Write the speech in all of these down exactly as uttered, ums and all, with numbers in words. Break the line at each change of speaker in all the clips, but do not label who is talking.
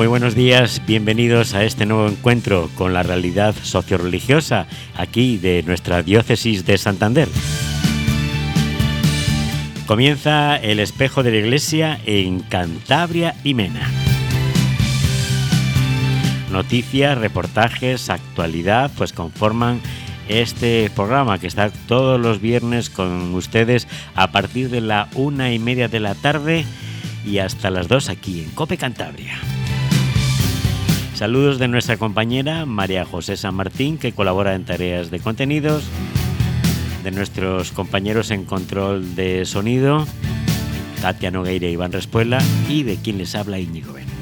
Muy buenos días, bienvenidos a este nuevo encuentro con la realidad socioreligiosa aquí de nuestra diócesis de Santander. Comienza el espejo de la Iglesia en Cantabria y Mena. Noticias, reportajes, actualidad, pues conforman este programa que está todos los viernes con ustedes a partir de la una y media de la tarde y hasta las dos aquí en COPE Cantabria. Saludos de nuestra compañera María José San Martín, que colabora en tareas de contenidos, de nuestros compañeros en control de sonido, Katia Nogueira y Iván Respuela, y de quien les habla, Íñigo Ben.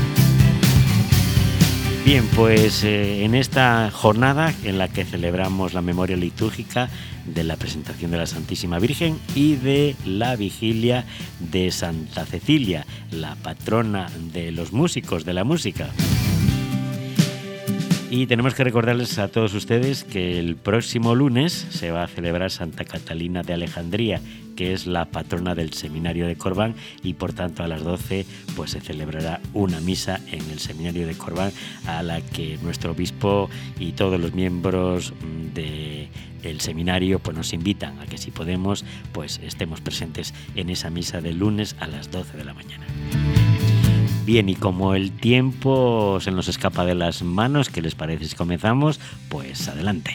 Bien, pues eh, en esta jornada en la que celebramos la memoria litúrgica de la presentación de la Santísima Virgen y de la vigilia de Santa Cecilia, la patrona de los músicos, de la música. Y tenemos que recordarles a todos ustedes que el próximo lunes se va a celebrar Santa Catalina de Alejandría, que es la patrona del Seminario de Corbán, y por tanto a las doce pues se celebrará una misa en el Seminario de Corbán, a la que nuestro obispo y todos los miembros del seminario pues nos invitan a que, si podemos, pues estemos presentes en esa misa del lunes a las doce de la mañana. Bien, y como el tiempo se nos escapa de las manos, ¿qué les parece si comenzamos? Pues adelante.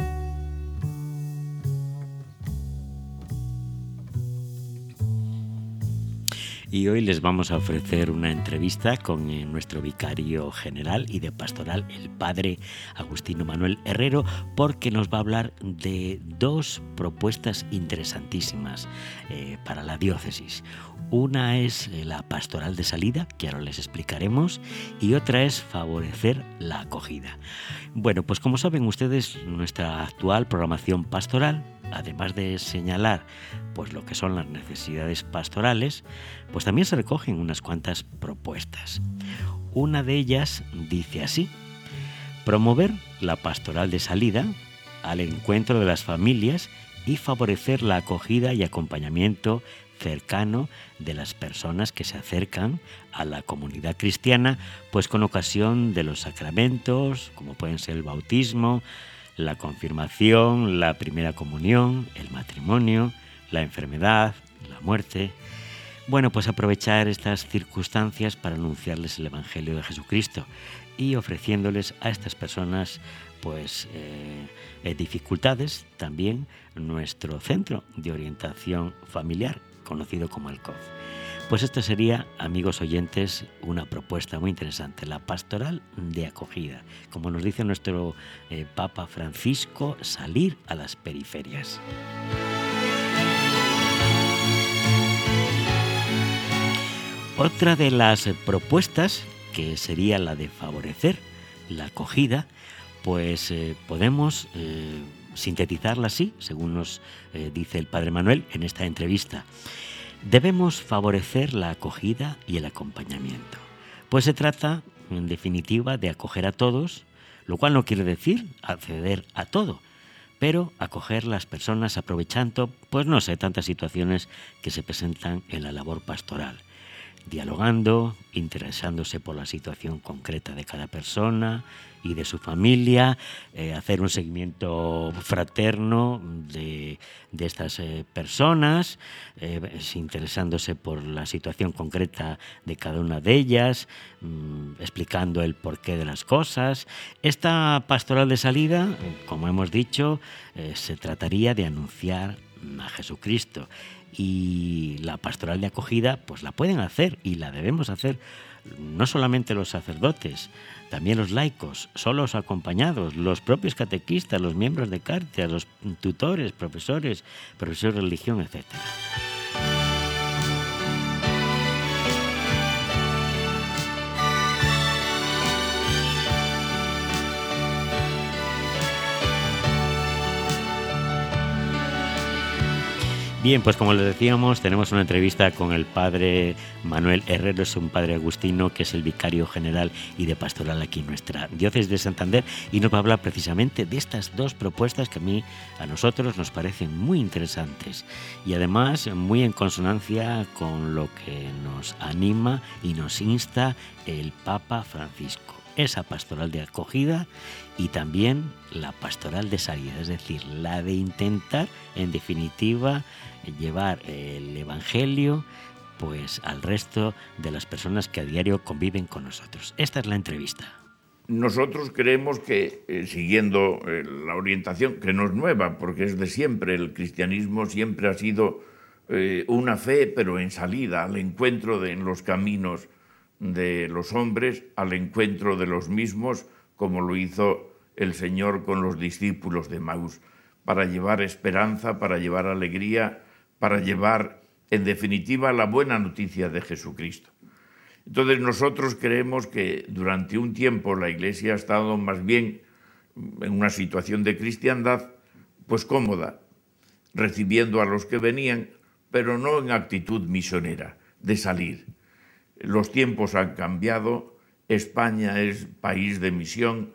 Y hoy les vamos a ofrecer una entrevista con eh, nuestro vicario general y de pastoral, el padre Agustino Manuel Herrero, porque nos va a hablar de dos propuestas interesantísimas eh, para la diócesis. Una es eh, la pastoral de salida, que ahora les explicaremos, y otra es favorecer la acogida. Bueno, pues como saben ustedes, nuestra actual programación pastoral, además de señalar pues lo que son las necesidades pastorales, pues también se recogen unas cuantas propuestas. Una de ellas dice así: promover la pastoral de salida al encuentro de las familias y favorecer la acogida y acompañamiento cercano de las personas que se acercan a la comunidad cristiana, pues con ocasión de los sacramentos, como pueden ser el bautismo, la confirmación, la primera comunión, el matrimonio, la enfermedad, la muerte. Bueno, pues aprovechar estas circunstancias para anunciarles el Evangelio de Jesucristo y ofreciéndoles a estas personas pues eh, dificultades, también nuestro centro de orientación familiar, conocido como el C O F. Pues esta sería, amigos oyentes, una propuesta muy interesante, la pastoral de acogida. Como nos dice nuestro eh, Papa Francisco, salir a las periferias. Otra de las propuestas, que sería la de favorecer la acogida, pues eh, podemos eh, sintetizarla así, según nos eh, dice el Padre Manuel en esta entrevista. Debemos favorecer la acogida y el acompañamiento, pues se trata, en definitiva, de acoger a todos, lo cual no quiere decir acceder a todo, pero acoger las personas aprovechando, pues no sé, tantas situaciones que se presentan en la labor pastoral, dialogando, interesándose por la situación concreta de cada persona y de su familia, eh, hacer un seguimiento fraterno de, de estas eh, personas, eh, interesándose por la situación concreta de cada una de ellas, mmm, explicando el porqué de las cosas. Esta pastoral de salida, como hemos dicho, eh, se trataría de anunciar a Jesucristo, y la pastoral de acogida pues la pueden hacer y la debemos hacer no solamente los sacerdotes, también los laicos, solos o acompañados, los propios catequistas, los miembros de Cáritas, los tutores, profesores, profesores de religión, etcétera. Bien, pues como les decíamos, tenemos una entrevista con el padre Manuel Herrero, es un padre agustino que es el vicario general y de pastoral aquí en nuestra diócesis de Santander, y nos va a hablar precisamente de estas dos propuestas que a mí, a nosotros, nos parecen muy interesantes y además muy en consonancia con lo que nos anima y nos insta el Papa Francisco. Esa pastoral de acogida y también la pastoral de salida, es decir, la de intentar, en definitiva, llevar el Evangelio pues al resto de las personas que a diario conviven con nosotros. Esta es la entrevista.
Nosotros creemos que, eh, siguiendo eh, la orientación, que no es nueva, porque es de siempre, el cristianismo siempre ha sido eh, una fe, pero en salida, al encuentro de, en los caminos de los hombres, al encuentro de los mismos, como lo hizo el Señor con los discípulos de Maús, para llevar esperanza, para llevar alegría, para llevar, en definitiva, la buena noticia de Jesucristo. Entonces nosotros creemos que durante un tiempo la Iglesia ha estado más bien en una situación de cristiandad, pues cómoda, recibiendo a los que venían, pero no en actitud misionera, de salir. Los tiempos han cambiado, España es país de misión,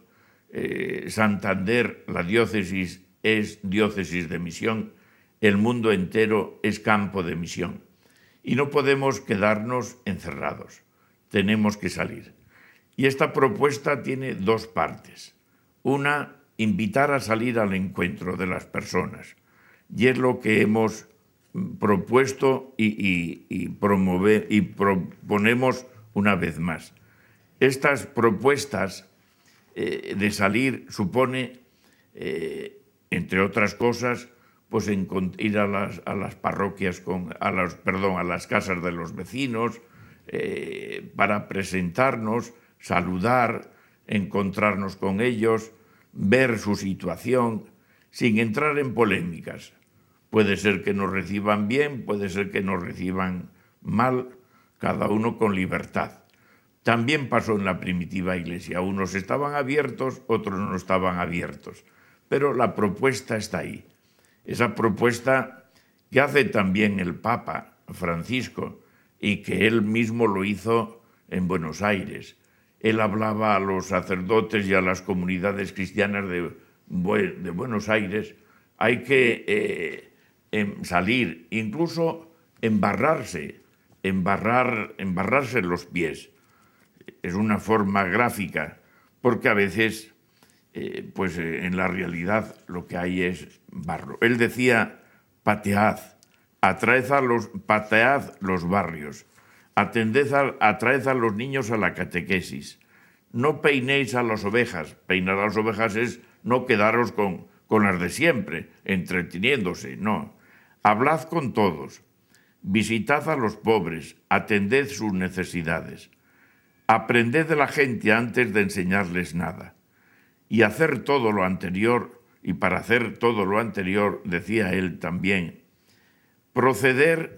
eh, Santander, la diócesis, es diócesis de misión, el mundo entero es campo de misión. Y no podemos quedarnos encerrados, tenemos que salir. Y esta propuesta tiene dos partes. Una, invitar a salir al encuentro de las personas. Y es lo que hemos propuesto y, y, y, promover, y proponemos una vez más. Estas propuestas eh, de salir supone, eh, entre otras cosas, pues en, ir a las, a las parroquias, con, a las, perdón, a las casas de los vecinos, eh, para presentarnos, saludar, encontrarnos con ellos, ver su situación, sin entrar en polémicas. Puede ser que nos reciban bien, puede ser que nos reciban mal, cada uno con libertad. También pasó en la primitiva Iglesia. Unos estaban abiertos, otros no estaban abiertos. Pero la propuesta está ahí. Esa propuesta que hace también el Papa Francisco y que él mismo lo hizo en Buenos Aires. Él hablaba a los sacerdotes y a las comunidades cristianas de, de Buenos Aires. Hay que... Eh, En salir, incluso embarrarse, embarrar, embarrarse los pies. Es una forma gráfica, porque a veces, eh, pues eh, en la realidad lo que hay es barro. Él decía, patead, atraed a los, patead los barrios, atended a, atraed a los niños a la catequesis, no peinéis a las ovejas. Peinar a las ovejas es no quedaros con, con las de siempre, entreteniéndose, no. Hablad con todos, visitad a los pobres, atended sus necesidades, aprended de la gente antes de enseñarles nada. Y hacer todo lo anterior, y para hacer todo lo anterior, decía él también, proceder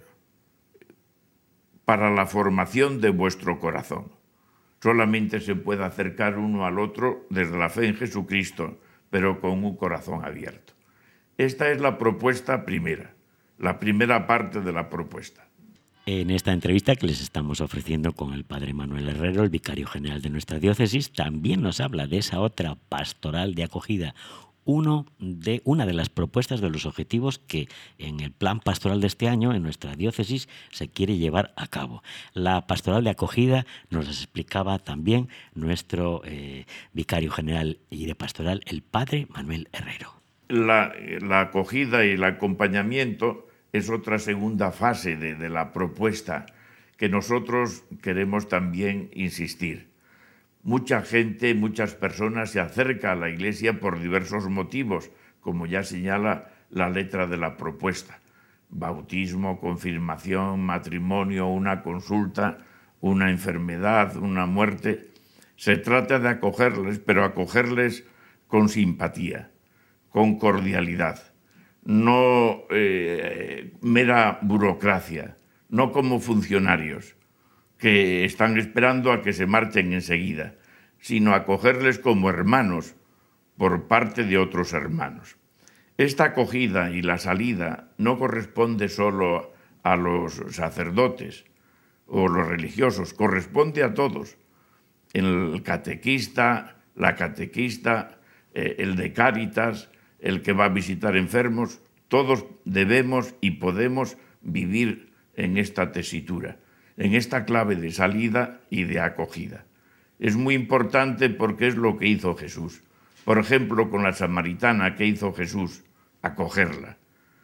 para la formación de vuestro corazón. Solamente se puede acercar uno al otro desde la fe en Jesucristo, pero con un corazón abierto. Esta es la propuesta primera. La primera parte de la propuesta.
En esta entrevista que les estamos ofreciendo con el padre Manuel Herrero, el vicario general de nuestra diócesis, también nos habla de esa otra pastoral de acogida, uno de, una de las propuestas de los objetivos que en el plan pastoral de este año en nuestra diócesis se quiere llevar a cabo. La pastoral de acogida nos las explicaba también nuestro eh, vicario general y de pastoral, el padre Manuel Herrero.
La, la acogida y el acompañamiento es otra segunda fase de, de la propuesta que nosotros queremos también insistir. Mucha gente, muchas personas se acercan a la Iglesia por diversos motivos, como ya señala la letra de la propuesta. Bautismo, confirmación, matrimonio, una consulta, una enfermedad, una muerte. Se trata de acogerles, pero acogerles con simpatía, con cordialidad, no eh, mera burocracia, no como funcionarios que están esperando a que se marchen enseguida, sino acogerles como hermanos por parte de otros hermanos. Esta acogida y la salida no corresponde solo a los sacerdotes o los religiosos, corresponde a todos. El catequista, la catequista, eh, el de Cáritas, el que va a visitar enfermos, todos debemos y podemos vivir en esta tesitura, en esta clave de salida y de acogida. Es muy importante porque es lo que hizo Jesús. Por ejemplo, con la samaritana, ¿qué hizo Jesús? Acogerla.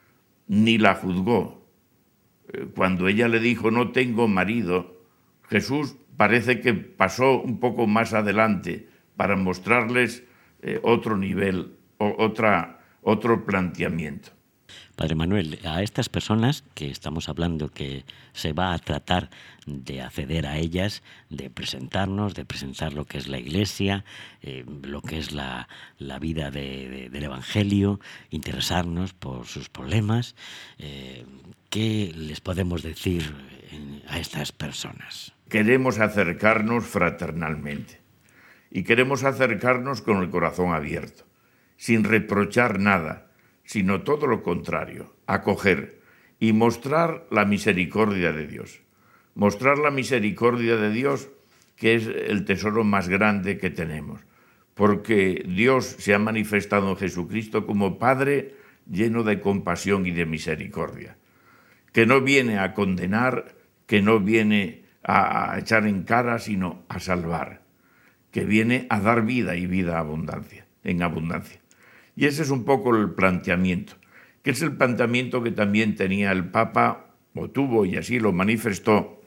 Ni la juzgó. Cuando ella le dijo, no tengo marido, Jesús parece que pasó un poco más adelante para mostrarles eh, otro nivel, o, otra, otro planteamiento.
Padre Manuel, a estas personas que estamos hablando, que se va a tratar de acceder a ellas, de presentarnos, de presentar lo que es la Iglesia, eh, lo que es la, la vida de, de, del Evangelio, interesarnos por sus problemas, eh, ¿qué les podemos decir a estas personas?
Queremos acercarnos fraternalmente y queremos acercarnos con el corazón abierto, sin reprochar nada, sino todo lo contrario, acoger y mostrar la misericordia de Dios. Mostrar la misericordia de Dios, que es el tesoro más grande que tenemos, porque Dios se ha manifestado en Jesucristo como Padre lleno de compasión y de misericordia, que no viene a condenar, que no viene a echar en cara, sino a salvar, que viene a dar vida y vida abundancia, en abundancia. Y ese es un poco el planteamiento, que es el planteamiento que también tenía el Papa, o tuvo, y así lo manifestó,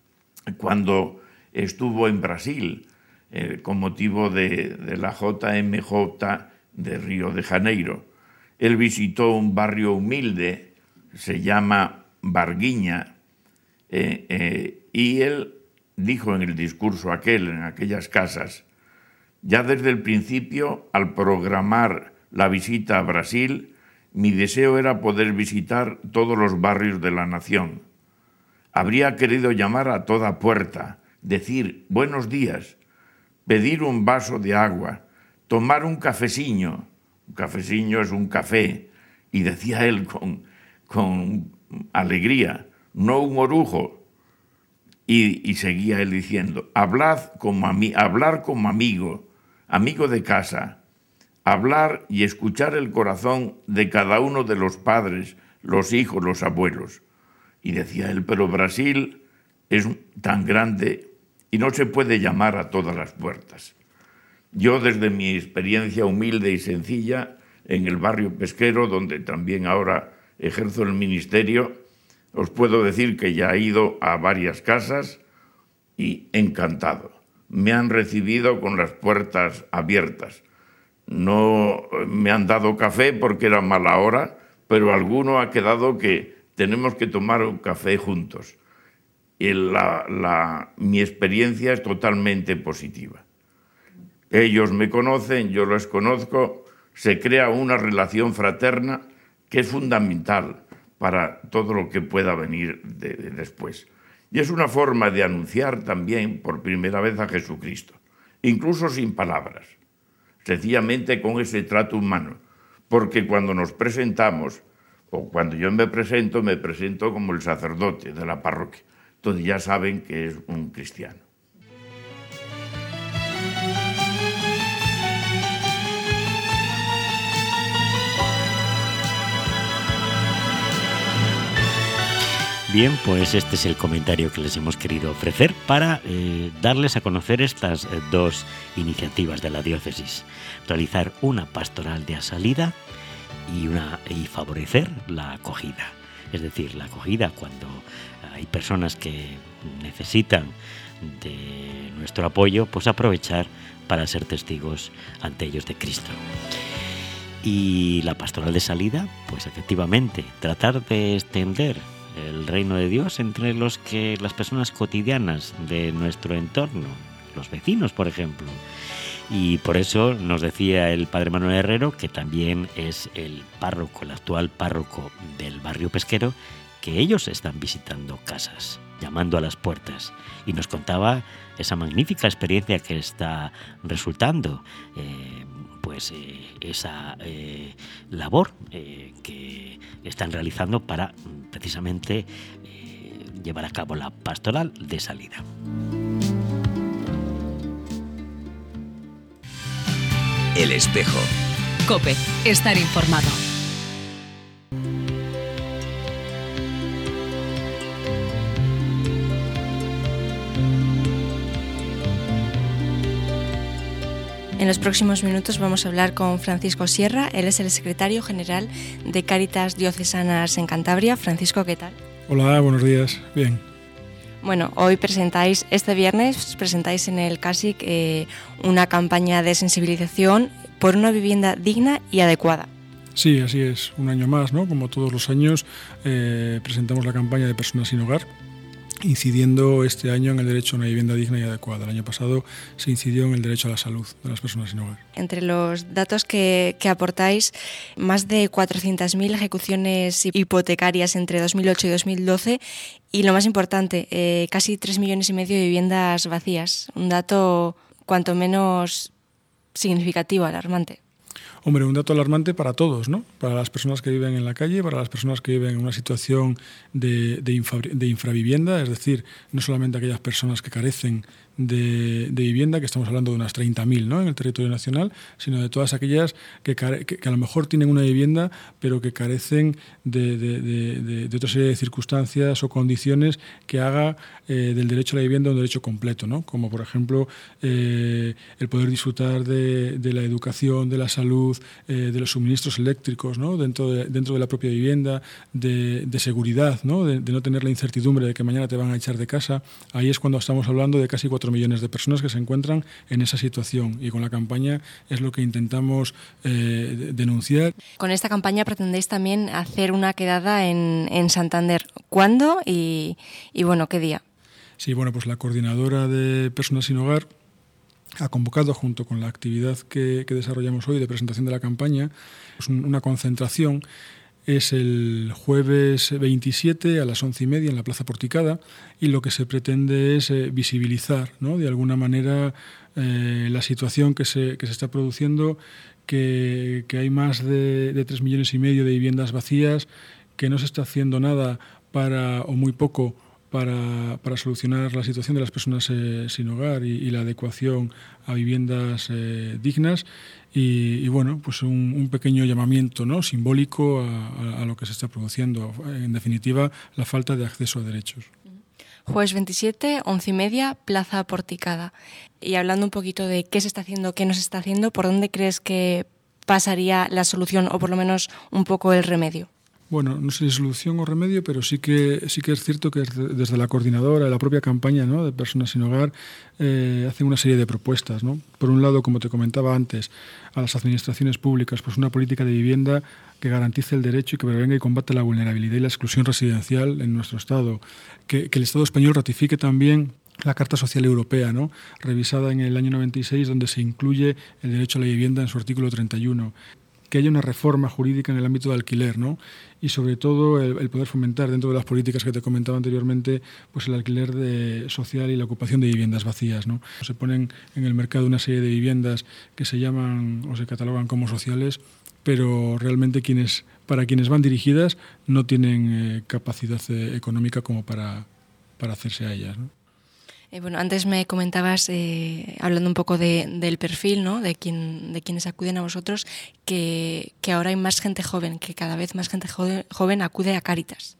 cuando estuvo en Brasil, eh, con motivo de, de la J M J de Río de Janeiro. Él visitó un barrio humilde, se llama Varguinha, eh, eh, y él dijo en el discurso aquel, en aquellas casas, ya desde el principio, al programar la visita a Brasil, mi deseo era poder visitar todos los barrios de la nación. Habría querido llamar a toda puerta, decir buenos días, pedir un vaso de agua, tomar un cafeciño. Un cafeciño es un café, y decía él con, con alegría, no un orujo. Y, y seguía él diciendo, hablad como ami- hablar como amigo, amigo de casa, hablar y escuchar el corazón de cada uno de los padres, los hijos, los abuelos. Y decía él, pero Brasil es tan grande y no se puede llamar a todas las puertas. Yo, desde mi experiencia humilde y sencilla, en el barrio pesquero, donde también ahora ejerzo el ministerio, os puedo decir que ya he ido a varias casas y encantado. Me han recibido con las puertas abiertas. No me han dado café porque era mala hora, pero alguno ha quedado que tenemos que tomar un café juntos. Y la, la, mi experiencia es totalmente positiva. Ellos me conocen, yo los conozco, se crea una relación fraterna que es fundamental para todo lo que pueda venir de, de después. Y es una forma de anunciar también por primera vez a Jesucristo, incluso sin palabras, sencillamente con ese trato humano, porque cuando nos presentamos, o cuando yo me presento, me presento como el sacerdote de la parroquia, entonces ya saben que es un cristiano.
Bien, pues este es el comentario que les hemos querido ofrecer para eh, darles a conocer estas eh, dos iniciativas de la diócesis. Realizar una pastoral de salida y, una, y favorecer la acogida. Es decir, la acogida cuando hay personas que necesitan de nuestro apoyo, pues aprovechar para ser testigos ante ellos de Cristo. Y la pastoral de salida, pues efectivamente, tratar de extender el reino de Dios entre los que las personas cotidianas de nuestro entorno, los vecinos, por ejemplo. Y por eso nos decía el padre Manuel Herrero, que también es el párroco, el actual párroco del barrio pesquero, que ellos están visitando casas, llamando a las puertas. Y nos contaba esa magnífica experiencia que está resultando, eh, pues eh, esa eh, labor eh, que están realizando para precisamente eh, llevar a cabo la pastoral de salida.
El Espejo.
COPE. Estar informado.
En los próximos minutos vamos a hablar con Francisco Sierra. Él es el secretario general de Cáritas Diocesanas en Cantabria. Francisco, ¿qué tal?
Hola, buenos días. Bien.
Bueno, hoy presentáis, este viernes, presentáis en el CASIC eh, una campaña de sensibilización por una vivienda digna y adecuada.
Sí, así es. Un año más, ¿no? Como todos los años, eh, presentamos la campaña de Personas sin Hogar, incidiendo este año en el derecho a una vivienda digna y adecuada. El año pasado se incidió en el derecho a la salud de las personas sin hogar.
Entre los datos que, que aportáis, más de cuatrocientas mil ejecuciones hipotecarias entre dos mil ocho y dos mil doce y, lo más importante, eh, casi tres millones y medio de viviendas vacías. Un dato cuanto menos significativo, alarmante.
Hombre, un dato alarmante para todos, ¿no? Para las personas que viven en la calle, para las personas que viven en una situación de, de, infra, de infravivienda, es decir, no solamente aquellas personas que carecen de, de vivienda, que estamos hablando de unas treinta mil, ¿no?, en el territorio nacional, sino de todas aquellas que, care, que, que a lo mejor tienen una vivienda, pero que carecen de, de, de, de, de otra serie de circunstancias o condiciones que haga eh, del derecho a la vivienda un derecho completo, ¿no? Como, por ejemplo, eh, el poder disfrutar de, de la educación, de la salud, eh, de los suministros eléctricos, ¿no?, dentro de, dentro de la propia vivienda, de, de seguridad, ¿no?, de, de no tener la incertidumbre de que mañana te van a echar de casa. Ahí es cuando estamos hablando de casi cuatro millones de personas que se encuentran en esa situación, y con la campaña es lo que intentamos eh, denunciar.
Con esta campaña pretendéis también hacer una quedada en, en Santander. ¿Cuándo y, y bueno, qué día?
Sí, bueno, pues la coordinadora de Personas sin Hogar ha convocado, junto con la actividad que, que desarrollamos hoy de presentación de la campaña, pues una concentración. Es el jueves veintisiete a las once y media en la Plaza Porticada, y lo que se pretende es eh, visibilizar, ¿no?, de alguna manera eh, la situación que se, que se está produciendo, que, que hay más de, de tres millones y medio de viviendas vacías, que no se está haciendo nada para, o muy poco, Para, para solucionar la situación de las personas eh, sin hogar y, y la adecuación a viviendas eh, dignas, y, y bueno, pues un, un pequeño llamamiento, ¿no?, simbólico a, a, a lo que se está produciendo, en definitiva, la falta de acceso a derechos.
Jueves veintisiete, once y media, Plaza Porticada. Y hablando un poquito de qué se está haciendo, qué no se está haciendo, ¿por dónde crees que pasaría la solución, o por lo menos un poco el remedio?
Bueno, no sé si solución o remedio, pero sí que sí que es cierto que desde la coordinadora, la propia campaña, ¿no?, de Personas sin Hogar, eh, hacen una serie de propuestas, ¿no? Por un lado, como te comentaba antes, a las administraciones públicas, pues una política de vivienda que garantice el derecho y que prevenga y combate la vulnerabilidad y la exclusión residencial en nuestro Estado. Que, que el Estado español ratifique también la Carta Social Europea, ¿no?, revisada en el año noventa y seis, donde se incluye el derecho a la vivienda en su artículo treinta y uno. Que haya una reforma jurídica en el ámbito de alquiler, ¿no?, y sobre todo el, el poder fomentar, dentro de las políticas que te comentaba anteriormente, pues el alquiler de, social y la ocupación de viviendas vacías, ¿no? Se ponen en el mercado una serie de viviendas que se llaman o se catalogan como sociales, pero realmente quienes, para quienes van dirigidas no tienen eh, capacidad eh, económica como para, para hacerse a ellas, ¿no?
Eh, bueno, antes me comentabas, eh, hablando un poco de, del perfil, ¿no?, de, quien, de quienes acuden a vosotros, que, que ahora hay más gente joven, que cada vez más gente joven, joven acude a Cáritas.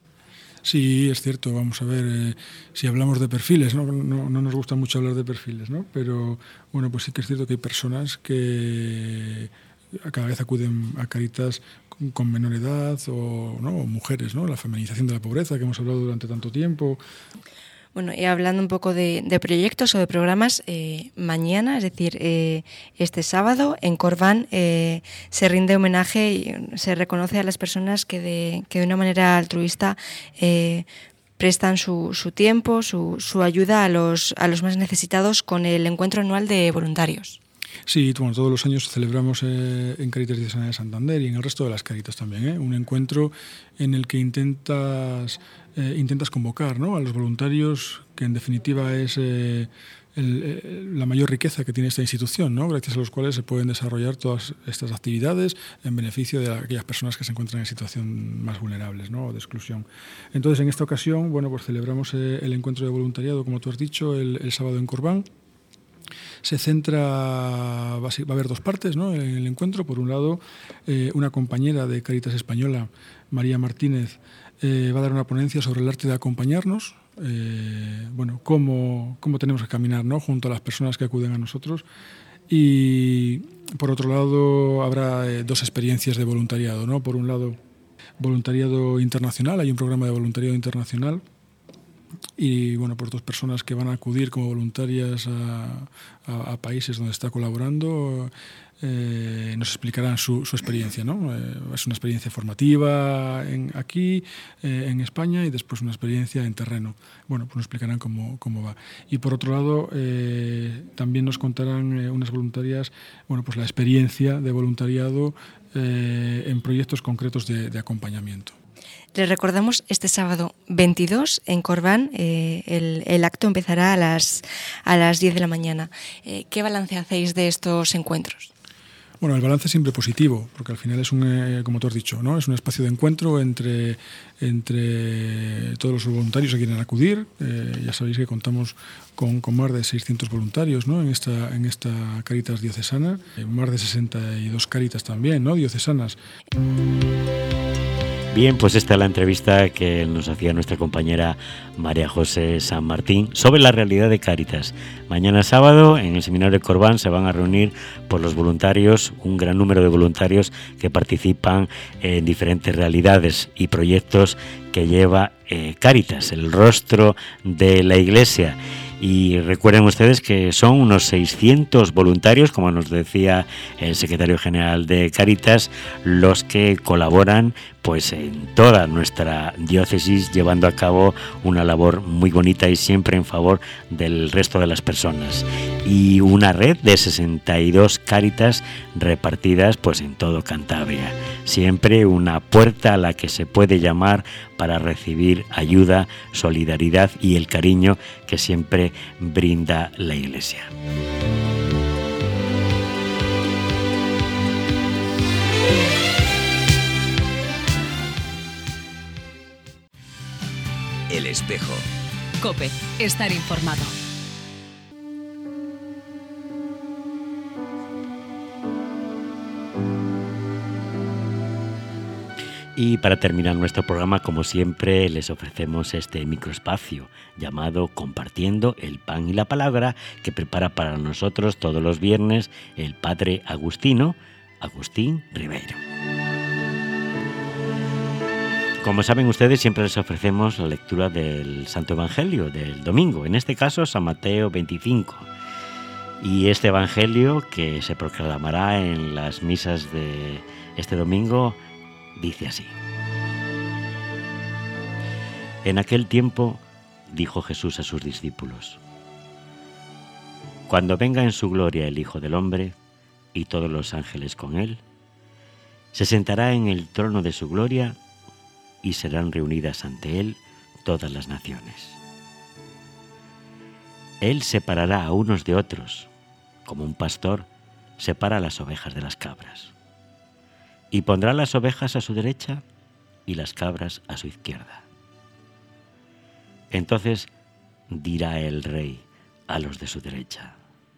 Sí, es cierto. Vamos a ver, eh, si hablamos de perfiles, ¿no? No, no nos gusta mucho hablar de perfiles, ¿no? Pero bueno, pues sí que es cierto que hay personas que cada vez acuden a Cáritas con, con menor edad, o, ¿no?, o mujeres, ¿no?, la feminización de la pobreza que hemos hablado durante tanto tiempo.
Bueno, y hablando un poco de, de proyectos o de programas, eh, mañana, es decir, eh, este sábado, en Corván, eh, se rinde homenaje y se reconoce a las personas que de, que de una manera altruista eh, prestan su, su tiempo, su, su ayuda a los, a los más necesitados, con el encuentro anual de voluntarios.
Sí, bueno, todos los años celebramos eh, en Cáritas Diocesana de Santander y en el resto de las Cáritas también, ¿eh? un encuentro en el que intentas, eh, intentas convocar, ¿no?, a los voluntarios, que en definitiva es eh, el, el, la mayor riqueza que tiene esta institución, ¿no?, gracias a los cuales se pueden desarrollar todas estas actividades en beneficio de aquellas personas que se encuentran en situación más vulnerables, ¿no?, o de exclusión. Entonces, en esta ocasión, bueno, pues celebramos eh, el encuentro de voluntariado, como tú has dicho, el, el sábado en Corbán. Se centra, va a haber dos partes, ¿no?, en el encuentro. Por un lado, eh, una compañera de Cáritas Española, María Martínez, eh, va a dar una ponencia sobre el arte de acompañarnos, eh, bueno, cómo, cómo tenemos que caminar, ¿no?, junto a las personas que acuden a nosotros. Y por otro lado, habrá eh, dos experiencias de voluntariado, ¿no? Por un lado, voluntariado internacional, hay un programa de voluntariado internacional. Y bueno, pues dos personas que van a acudir como voluntarias a, a, a países donde está colaborando eh, nos explicarán su, su experiencia, ¿no? Eh, es una experiencia formativa en, aquí, eh, en España, y después una experiencia en terreno. Bueno, pues nos explicarán cómo, cómo va. Y por otro lado, eh, también nos contarán eh, unas voluntarias, bueno, pues la experiencia de voluntariado eh, en proyectos concretos de, de acompañamiento.
Les recordamos, este sábado veintidós en Corbán, eh, el, el acto empezará a las, a las diez de la mañana. Eh, ¿Qué balance hacéis de estos encuentros?
Bueno, el balance es siempre positivo, porque al final es un, eh, como tú has dicho, ¿no?, es un espacio de encuentro entre, entre todos los voluntarios que quieren acudir. Eh, ya sabéis que contamos con, con más de seiscientos voluntarios, ¿no?, en esta, en esta Cáritas diocesana, eh, más de sesenta y dos Cáritas también, ¿no?, diocesanas.
Bien, pues esta es la entrevista que nos hacía nuestra compañera María José San Martín sobre la realidad de Cáritas. Mañana sábado en el seminario de Corbán se van a reunir por los voluntarios, un gran número de voluntarios que participan en diferentes realidades y proyectos que lleva eh, Cáritas, el rostro de la Iglesia. Y recuerden ustedes que son unos seiscientos voluntarios, como nos decía el secretario general de Cáritas, los que colaboran pues en toda nuestra diócesis, llevando a cabo una labor muy bonita y siempre en favor del resto de las personas. Y una red de sesenta y dos Cáritas repartidas pues en todo Cantabria. Siempre una puerta a la que se puede llamar para recibir ayuda, solidaridad y el cariño que siempre brinda la Iglesia.
El espejo.
COPE, estar informado.
Y para terminar nuestro programa, como siempre, les ofrecemos este microespacio llamado Compartiendo el Pan y la Palabra, que prepara para nosotros todos los viernes el padre agustino, Agustín Ribeiro. Como saben ustedes, siempre les ofrecemos la lectura del Santo Evangelio del domingo, en este caso San Mateo veinticinco. Y este Evangelio, que se proclamará en las misas de este domingo, dice así: En aquel tiempo dijo Jesús a sus discípulos: Cuando venga en su gloria el Hijo del Hombre y todos los ángeles con él, se sentará en el trono de su gloria y serán reunidas ante él todas las naciones. Él separará a unos de otros, como un pastor separa las ovejas de las cabras, y pondrá las ovejas a su derecha y las cabras a su izquierda. Entonces dirá el Rey a los de su derecha: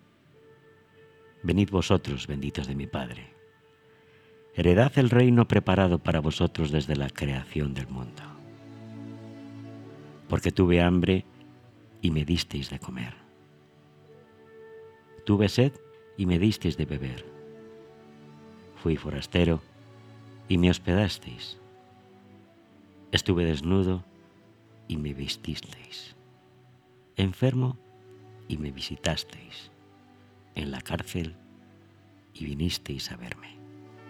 Venid vosotros, benditos de mi Padre, heredad el reino preparado para vosotros desde la creación del mundo. Porque tuve hambre y me disteis de comer. Tuve sed y me disteis de beber. Fui forastero y me hospedasteis. Estuve desnudo y me vististeis. Enfermo y me visitasteis. En la cárcel y vinisteis a verme.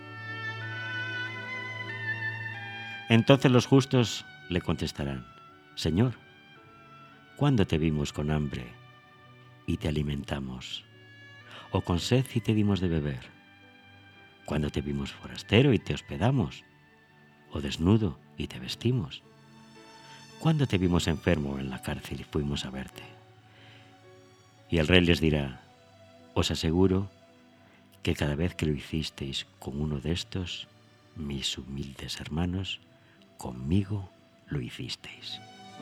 Entonces los justos le contestarán: Señor, ¿cuándo te vimos con hambre y te alimentamos? o con sed y te dimos de beber? ¿Cuándo te vimos forastero y te hospedamos? ¿O desnudo y te vestimos? ¿Cuándo te vimos enfermo en la cárcel y fuimos a verte? Y el rey les dirá: os aseguro que cada vez que lo hicisteis con uno de estos, mis humildes hermanos, conmigo lo hicisteis.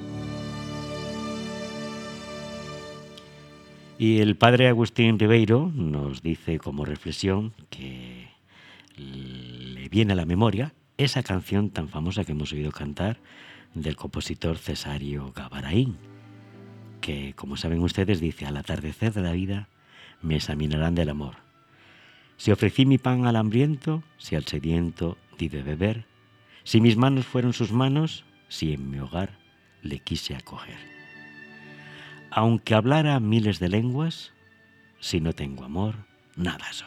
Y el padre Agustín Ribeiro nos dice como reflexión que le viene a la memoria esa canción tan famosa que hemos oído cantar del compositor Cesario Gavaraín, que, como saben ustedes, dice: al atardecer de la vida me examinarán del amor. Si ofrecí mi pan al hambriento, si al sediento di de beber, si mis manos fueron sus manos, si en mi hogar le quise acoger. Aunque hablara miles de lenguas, si no tengo amor, nada soy.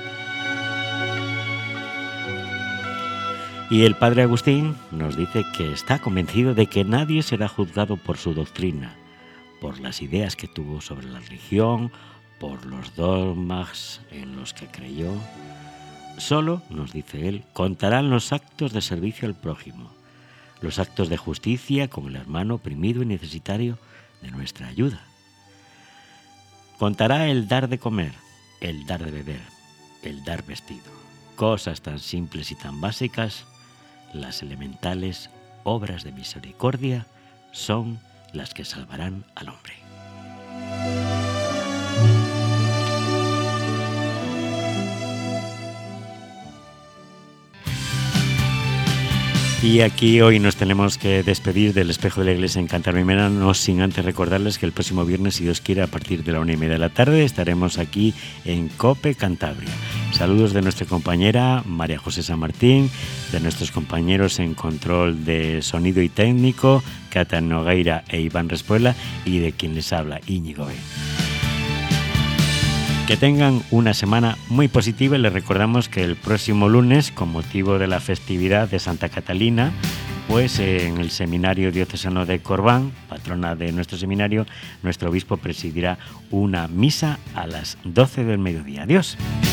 Y el padre Agustín nos dice que está convencido de que nadie será juzgado por su doctrina, por las ideas que tuvo sobre la religión, por los dogmas en los que creyó. Solo, nos dice él, contarán los actos de servicio al prójimo, los actos de justicia con el hermano oprimido y necesitario de nuestra ayuda. Contará el dar de comer, el dar de beber, el dar vestido. Cosas tan simples y tan básicas, las elementales obras de misericordia son las que salvarán al hombre. Y aquí hoy nos tenemos que despedir del Espejo de la Iglesia en Cantabria, no sin antes recordarles que el próximo viernes, si Dios quiere, a partir de la una y media de la tarde, estaremos aquí en COPE Cantabria. Saludos de nuestra compañera María José San Martín, de nuestros compañeros en control de sonido y técnico, Cata Nogueira e Iván Respuela, y de quien les habla, Íñigo B. Que tengan una semana muy positiva y les recordamos que el próximo lunes, con motivo de la festividad de Santa Catalina, pues en el Seminario Diocesano de Corbán, patrona de nuestro seminario, nuestro obispo presidirá una misa a las doce del mediodía. Adiós.